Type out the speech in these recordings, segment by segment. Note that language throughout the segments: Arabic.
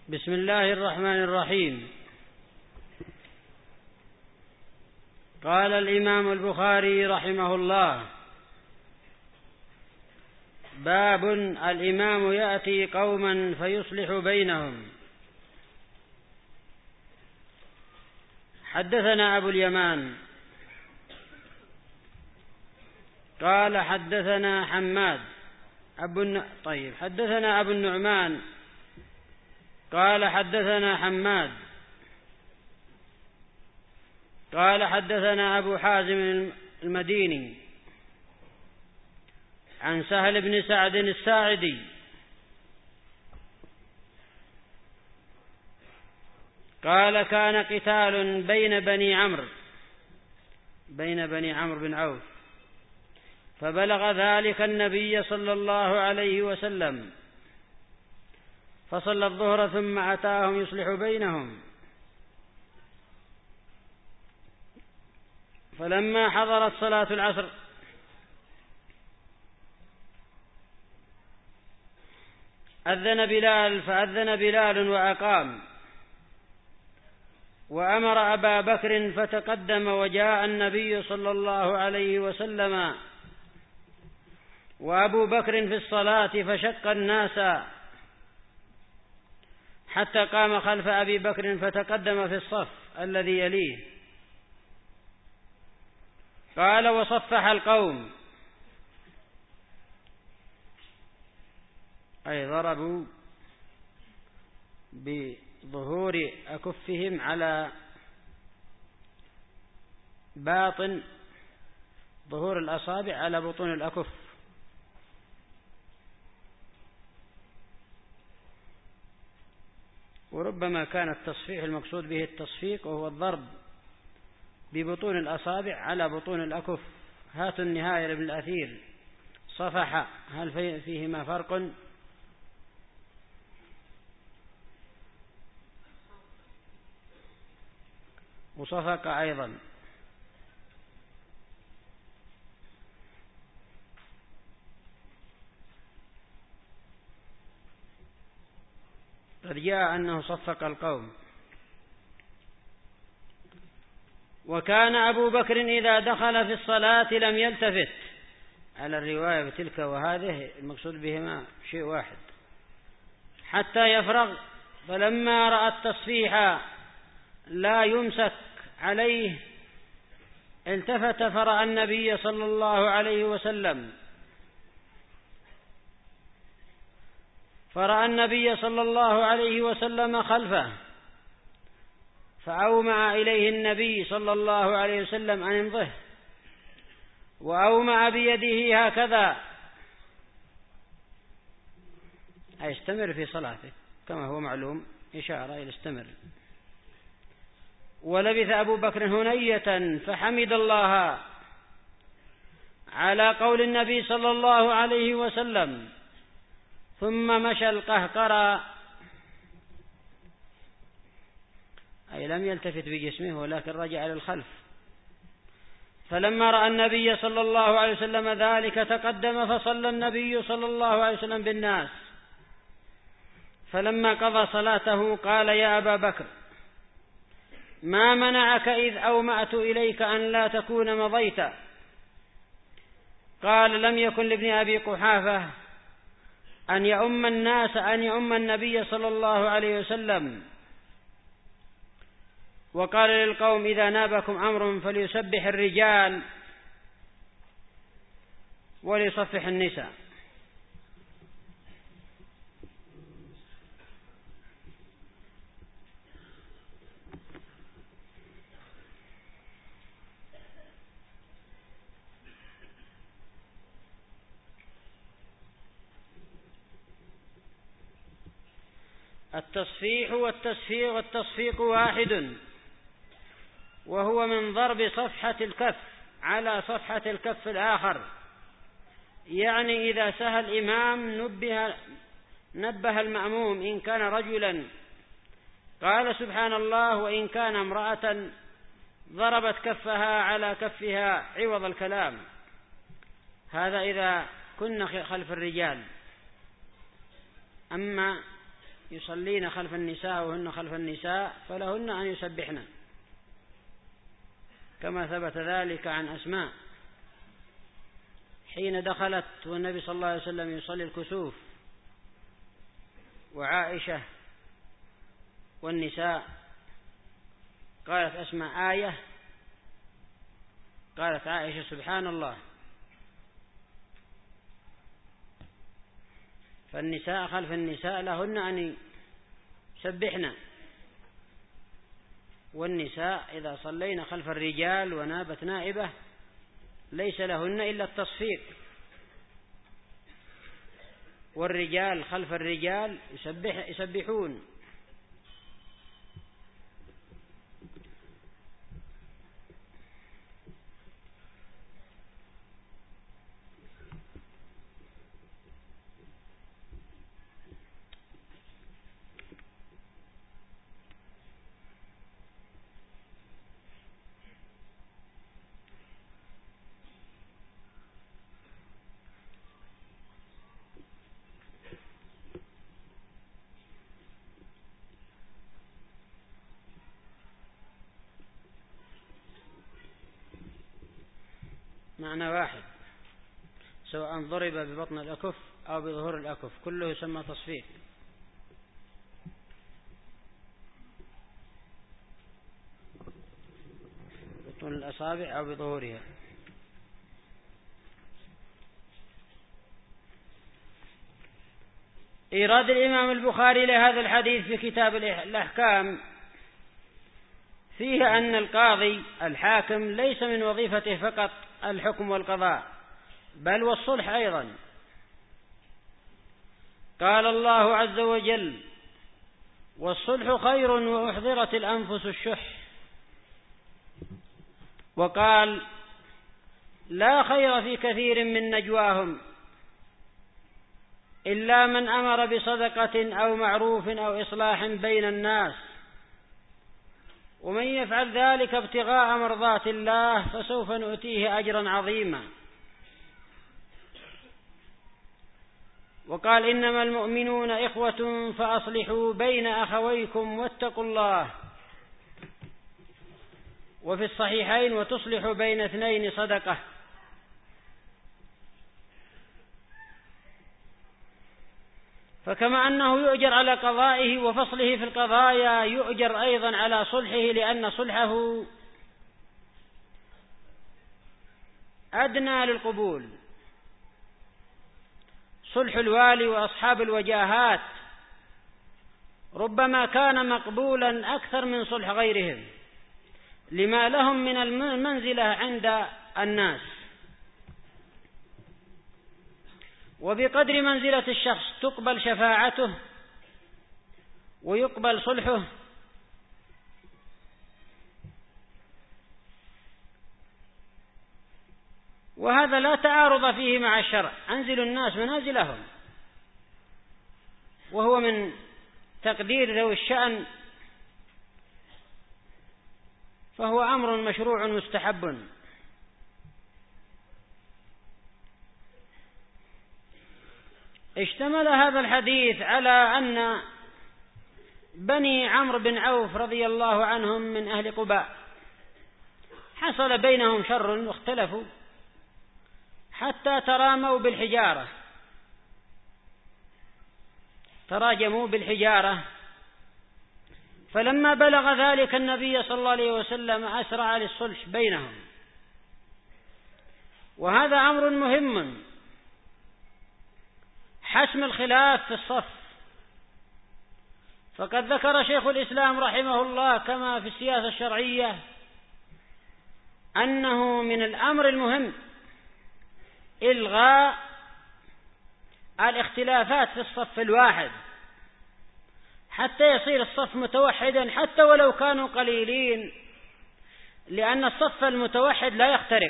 بسم الله الرحمن الرحيم. قال الإمام البخاري رحمه الله: باب الإمام يأتي قوما فيصلح بينهم. حدثنا أبو اليمان قال حدثنا حماد حدثنا أبو النعمان قال حدثنا حماد قال حدثنا أبو حازم المديني عن سهل بن سعد الساعدي قال: كان قتال بين بني عمرو بن عوف، فبلغ ذلك النبي صلى الله عليه وسلم، فصلى الظهر ثم أتاهم يصلح بينهم، فلما حضرت صلاة العصر فأذن بلال وأقام، وأمر أبا بكر فتقدم، وجاء النبي صلى الله عليه وسلم وأبو بكر في الصلاة، فشق الناس حتى قام خلف أبي بكر فتقدم في الصف الذي يليه. قال: وصفح القوم، أي ضربوا بظهور أكفهم على باطن ظهور الأصابع على بطون الأكف، وربما كان التصفيح المقصود به التصفيق، وهو الضرب ببطون الأصابع على بطون الأكف. هاتوا النهاية لابن الأثير. صفح، هل فيهما فرق؟ وصفق أيضا. قد جاء أنه صفق القوم. وكان أبو بكر إذا دخل في الصلاة لم يلتفت، على الرواية بتلك وهذه المقصود بهما شيء واحد، حتى يفرغ، فلما رأى التصفيح لا يمسك عليه التفت فرأى النبي صلى الله عليه وسلم، خلفه، فأومع إليه النبي صلى الله عليه وسلم أن يمضه، وأومع بيده هكذا، أي استمر في صلاته كما هو معلوم، إشارة إلى استمر. ولبث أبو بكر هنية فحمد الله على قول النبي صلى الله عليه وسلم، ثم مشى القهقرى، أي لم يلتفت بجسمه ولكن رجع إلى الخلف. فلما رأى النبي صلى الله عليه وسلم ذلك تقدم، فصلى النبي صلى الله عليه وسلم بالناس، فلما قضى صلاته قال: يا أبا بكر، ما منعك إذ أومأت إليك أن لا تكون مضيت؟ قال: لم يكن لابن أبي قحافة أن يؤم النبي صلى الله عليه وسلم. وقال للقوم: إذا نابكم أمر فليسبح الرجال وليصفح النساء. التصفيح والتصفيق واحد، وهو من ضرب صفحة الكف على صفحة الكف الآخر، يعني إذا سهى الإمام نبه المأموم إن كان رجلا قال سبحان الله، وإن كان امرأة ضربت كفها على كفها عوض الكلام. هذا إذا كنا خلف الرجال. أما يصلين خلف النساء وهن خلف النساء فلهن أن يسبحن، كما ثبت ذلك عن أسماء حين دخلت والنبي صلى الله عليه وسلم يصلي الكسوف وعائشة والنساء، قالت أسماء آية، قالت عائشة سبحان الله. فالنساء خلف النساء لهن أن يسبحن، والنساء إذا صلين خلف الرجال ونابت نائبة ليس لهن إلا التصفيق، والرجال خلف الرجال يسبحون. معنى واحد، سواء ضرب ببطن الأكف أو بظهور الأكف كله يسمى تصفيق. بطن الأصابع أو بظهورها. إيراد الإمام البخاري لهذا الحديث في كتاب الأحكام فيه أن القاضي الحاكم ليس من وظيفته فقط الحكم والقضاء بل والصلح أيضا. قال الله عز وجل: والصلح خير وأحضرت الأنفس الشح. وقال: لا خير في كثير من نجواهم إلا من أمر بصدقة أو معروف أو إصلاح بين الناس ومن يفعل ذلك ابتغاء مرضات الله فسوف نؤتيه أجرا عظيما. وقال: إنما المؤمنون إخوة فأصلحوا بين أخويكم واتقوا الله. وفي الصحيحين: وتصلح بين اثنين صدقة. فكما أنه يؤجر على قضائه وفصله في القضايا يؤجر أيضا على صلحه، لأن صلحه أدنى للقبول. صلح الوالي وأصحاب الوجاهات ربما كان مقبولا أكثر من صلح غيرهم لما لهم من المنزلة عند الناس. وبقدر منزلة الشخص تقبل شفاعته ويقبل صلحه. وهذا لا تعارض فيه مع الشرع. أنزل الناس منازلهم، وهو من تقدير ذوي الشأن، فهو أمر مشروع مستحب. اشتمل هذا الحديث على أن بني عمرو بن عوف رضي الله عنهم من أهل قباء حصل بينهم شر واختلفوا حتى تراجموا بالحجارة. فلما بلغ ذلك النبي صلى الله عليه وسلم أسرع للصلح بينهم. وهذا أمر مهم، حسم الخلاف في الصف. فقد ذكر شيخ الإسلام رحمه الله كما في السياسة الشرعية أنه من الأمر المهم إلغاء الاختلافات في الصف الواحد حتى يصير الصف متوحدا حتى ولو كانوا قليلين، لأن الصف المتوحد لا يخترق،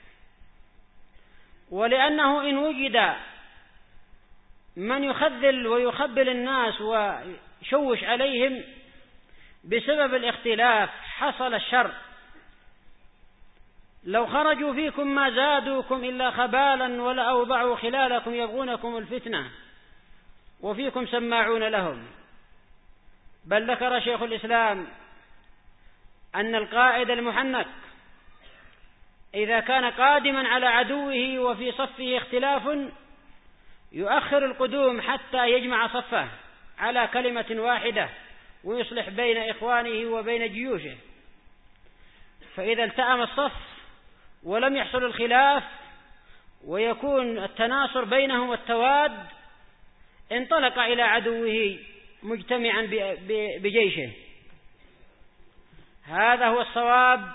ولأنه إن وجد من يخذل ويخبل الناس ويشوش عليهم بسبب الاختلاف حصل الشر. لو خرجوا فيكم ما زادوكم إلا خبالا ولأوضعوا خلالكم يبغونكم الفتنة وفيكم سماعون لهم. بل ذكر شيخ الإسلام أن القائد المحنك إذا كان قادما على عدوه وفي صفه اختلاف يؤخر القدوم حتى يجمع صفه على كلمة واحدة ويصلح بين إخوانه وبين جيوشه، فإذا التأم الصف ولم يحصل الخلاف ويكون التناصر بينهم والتواد انطلق إلى عدوه مجتمعا بجيشه. هذا هو الصواب.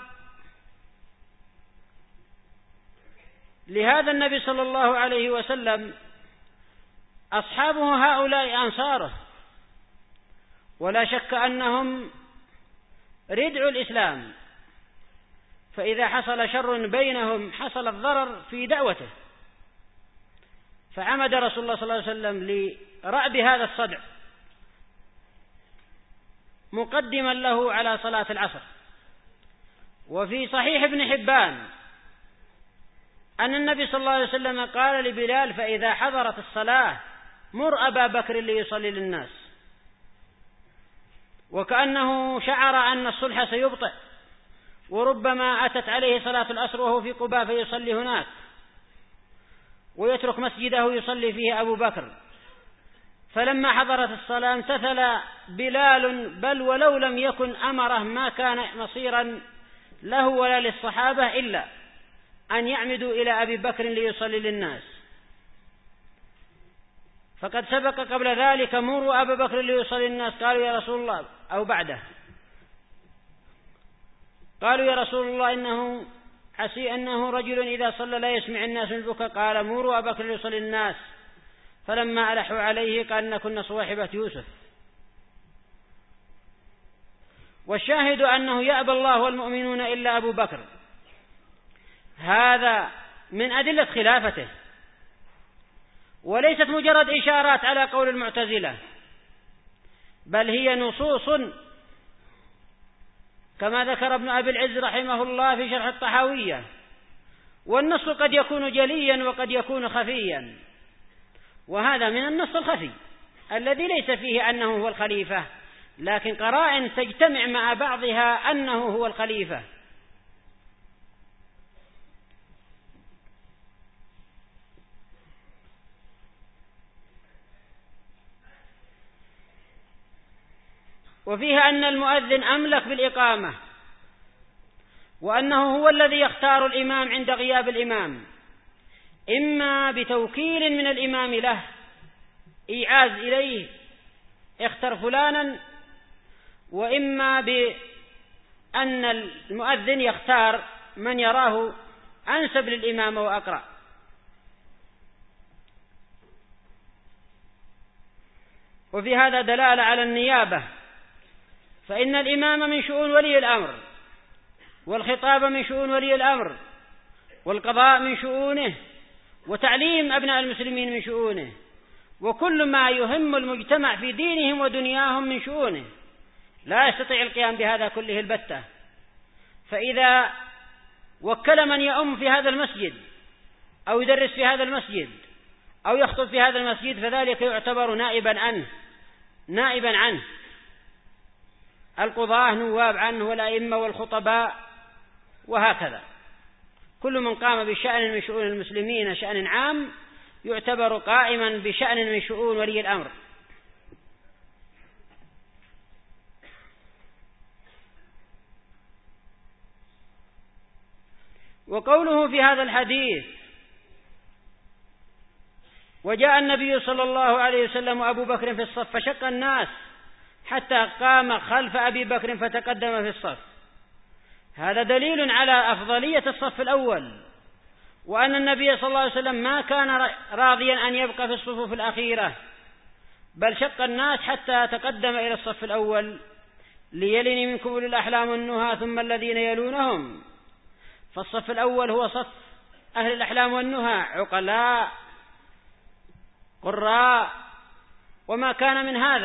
لهذا النبي صلى الله عليه وسلم أصحابه هؤلاء أنصاره، ولا شك أنهم ردع الإسلام، فإذا حصل شر بينهم حصل الضرر في دعوته، فعمد رسول الله صلى الله عليه وسلم لرعب هذا الصدع مقدما له على صلاة العصر. وفي صحيح ابن حبان أن النبي صلى الله عليه وسلم قال لبلال: فإذا حضرت الصلاة مر أبا بكر ليصلي للناس، وكأنه شعر أن الصلح سيبطئ، وربما أتت عليه صلاة العصر وهو في قباء فيصلي هناك ويترك مسجده يصلي فيه أبو بكر. فلما حضرت الصلاة امتثل بلال، بل ولو لم يكن أمره ما كان مصيرا له ولا للصحابة إلا أن يعمدوا إلى أبي بكر ليصلي للناس. فقد سبق قبل ذلك: مروا أبا بكر ليصلي للناس. قالوا: يا رسول الله، أو بعده قالوا: يا رسول الله، إنه عسي أنه رجل إذا صلى لا يسمع الناس من البكاء. قال: مروا أبا بكر ليصلي للناس. فلما ألحوا عليه قال: كنا صواحبة يوسف. والشاهد أنه يأبى الله والمؤمنون إلا أبو بكر. هذا من أدلة خلافته، وليست مجرد إشارات على قول المعتزلة، بل هي نصوص كما ذكر ابن أبي العز رحمه الله في شرح الطحاوية. والنص قد يكون جليا وقد يكون خفيا، وهذا من النص الخفي الذي ليس فيه أنه هو الخليفة، لكن قرائن تجتمع مع بعضها أنه هو الخليفة. وفيها أن المؤذن أملك بالإقامة، وأنه هو الذي يختار الإمام عند غياب الإمام، إما بتوكيل من الإمام له إيعاز إليه اختر فلانا، وإما بأن المؤذن يختار من يراه أنسب للإمام وأقرأ. وفي هذا دلالة على النيابة، فإن الإمام من شؤون ولي الأمر، والخطاب من شؤون ولي الأمر، والقضاء من شؤونه، وتعليم أبناء المسلمين من شؤونه، وكل ما يهم المجتمع في دينهم ودنياهم من شؤونه، لا يستطيع القيام بهذا كله البتة. فإذا وكل من يؤم في هذا المسجد أو يدرس في هذا المسجد أو يخطب في هذا المسجد فذلك يعتبر نائبا عنه. القضاة نواب عنه، والأئمة والخطباء، وهكذا كل من قام بشأن من شؤون المسلمين شأن عام يعتبر قائما بشأن من شؤون ولي الأمر. وقوله في هذا الحديث: وجاء النبي صلى الله عليه وسلم وأبو بكر في الصف فشق الناس حتى قام خلف أبي بكر فتقدم في الصف، هذا دليل على أفضلية الصف الأول، وأن النبي صلى الله عليه وسلم ما كان راضيا أن يبقى في الصفوف الأخيرة، بل شق الناس حتى تقدم إلى الصف الأول: ليلني منكم أولي الأحلام والنهى ثم الذين يلونهم. فالصف الأول هو صف أهل الأحلام والنهى، عقلاء قراء وما كان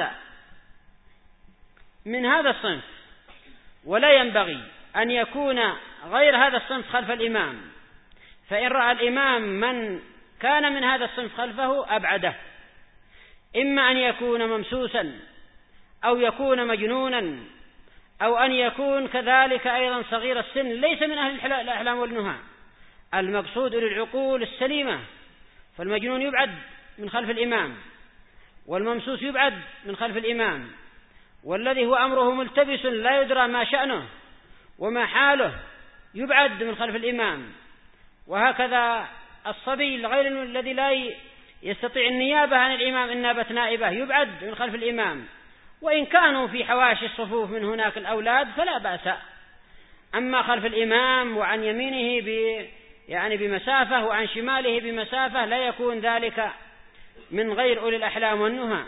من هذا الصنف، ولا ينبغي أن يكون غير هذا الصنف خلف الإمام، فإن رأى الإمام من كان من هذا الصنف خلفه أبعده، إما أن يكون ممسوسا أو يكون مجنونا أو أن يكون كذلك أيضا صغير السن ليس من أهل الأحلام والنهى. المقصود للعقول السليمة، فالمجنون يبعد من خلف الإمام، والممسوس يبعد من خلف الإمام، والذي هو أمره ملتبس لا يدرى ما شأنه وما حاله يبعد من خلف الإمام. وهكذا الصبي الغير الذي لا يستطيع النيابة عن الإمام إن نابت نائبة يبعد من خلف الإمام، وإن كانوا في حواشي الصفوف من هناك الأولاد فلا بأس. أما خلف الإمام وعن يمينه يعني بمسافة وعن شماله بمسافة لا يكون ذلك من غير أولي الأحلام والنهى.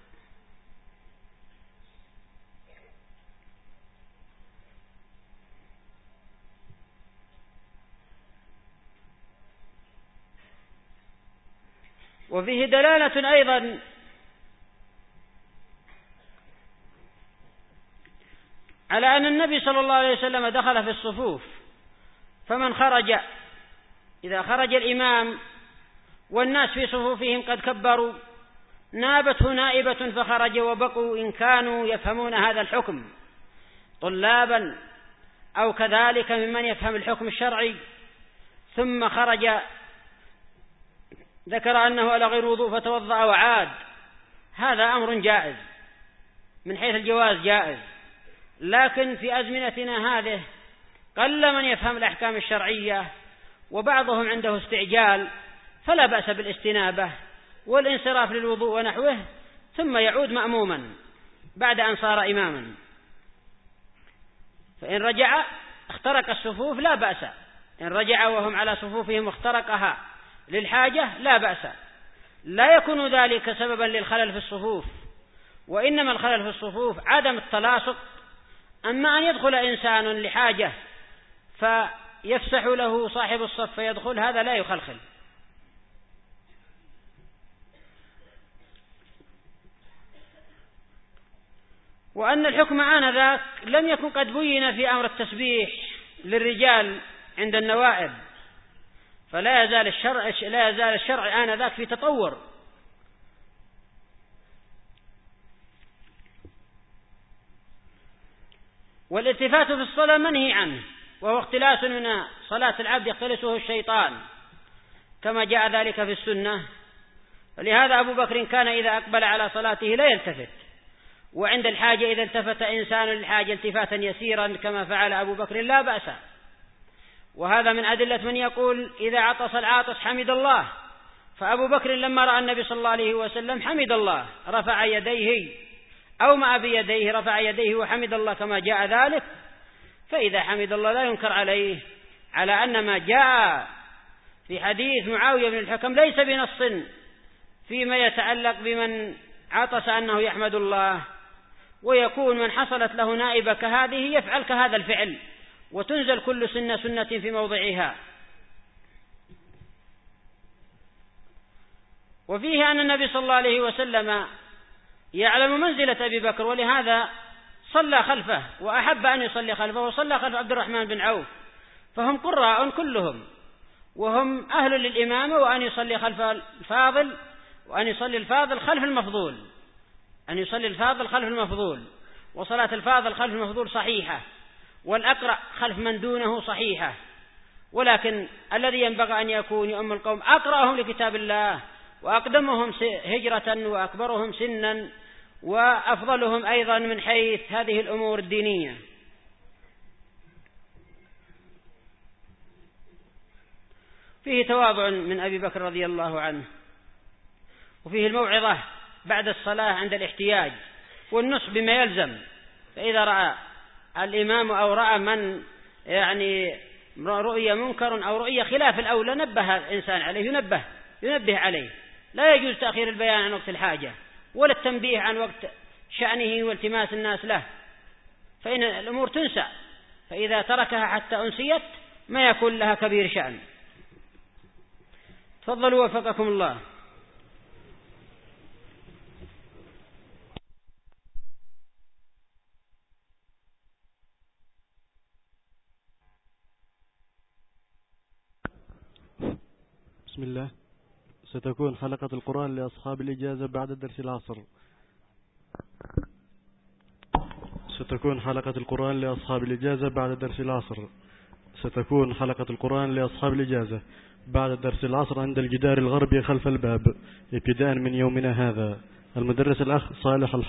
وفيه دلالة أيضا على أن النبي صلى الله عليه وسلم دخل في الصفوف، فمن خرج إذا خرج الإمام والناس في صفوفهم قد كبروا نابته نائبة فخرج وبقوا إن كانوا يفهمون هذا الحكم طلابا أو كذلك ممن يفهم الحكم الشرعي، ثم خرج ذكر أنه على غير وضوء فتوضأ وعاد، هذا أمر جائز من حيث الجواز جائز. لكن في أزمنتنا هذه قل من يفهم الأحكام الشرعية وبعضهم عنده استعجال، فلا بأس بالاستنابة والانصراف للوضوء ونحوه ثم يعود مأموما بعد أن صار إماما. فإن رجع اخترق الصفوف لا بأس، إن رجع وهم على صفوفهم اخترقها للحاجة لا بأس، لا يكون ذلك سببا للخلل في الصفوف، وإنما الخلل في الصفوف عدم التلاصق. أما أن يدخل إنسان لحاجة فيفسح له صاحب الصف فيدخل هذا لا يخلخل. وأن الحكم آنذاك لم يكن قد بين في أمر التسبيح للرجال عند النوائب، فلا يزال الشرع آنذاك في تطور. والالتفات في الصلاة منهي عنه، وهو اختلاس من صلاة العبد يختلسه الشيطان كما جاء ذلك في السنة. ولهذا أبو بكر كان إذا أقبل على صلاته لا يلتفت، وعند الحاجة إذا التفت إنسان للحاجة التفاتا يسيرا كما فعل أبو بكر لا بأس. وهذا من أدلة من يقول إذا عطس العاطس حمد الله، فأبو بكر لما رأى النبي صلى الله عليه وسلم حمد الله رفع يديه أو ما بيديه رفع يديه وحمد الله كما جاء ذلك. فإذا حمد الله لا ينكر عليه، على أن ما جاء في حديث معاوية بن الحكم ليس بنص فيما يتعلق بمن عطس أنه يحمد الله، ويكون من حصلت له نائبة كهذه يفعل كهذا الفعل، وتنزل كل سنة في موضعها. وفيه أن النبي صلى الله عليه وسلم يعلم منزلة أبي بكر، ولهذا صلى خلفه وأحب أن يصلي خلفه، وصلى خلف عبد الرحمن بن عوف، فهم قراء كلهم وهم أهل للإمامة، وأن يصلي خلف الفاضل وأن يصلي الفاضل خلف المفضول، أن يصلي الفاضل خلف المفضول، وصلاة الفاضل خلف المفضول صحيحة، والأقرأ خلف من دونه صحيحة. ولكن الذي ينبغي أن يكون يؤم القوم أقرأهم لكتاب الله وأقدمهم هجرة وأكبرهم سنا وأفضلهم أيضا من حيث هذه الأمور الدينية. فيه تواضع من أبي بكر رضي الله عنه، وفيه الموعظة بعد الصلاة عند الاحتياج والنصح بما يلزم. فإذا رأى الإمام أو رأى من يعني رؤية منكر أو رؤية خلاف الأولى نبه الإنسان عليه، ينبه عليه. لا يجوز تأخير البيان عن وقت الحاجة ولا التنبيه عن وقت شأنه والتماس الناس له، فإن الأمور تنسى، فإذا تركها حتى أنسيت ما يكون لها كبير شأن. تفضلوا وفقكم الله. بسم الله. ستكون حلقة القرآن لأصحاب الإجازة بعد درس العصر. ستكون حلقة القرآن لأصحاب الإجازة بعد درس العصر. ستكون حلقة القرآن لأصحاب الإجازة بعد درس العصر عند الجدار الغربي خلف الباب ابتداء من يومنا هذا. المدرس الأخ صالح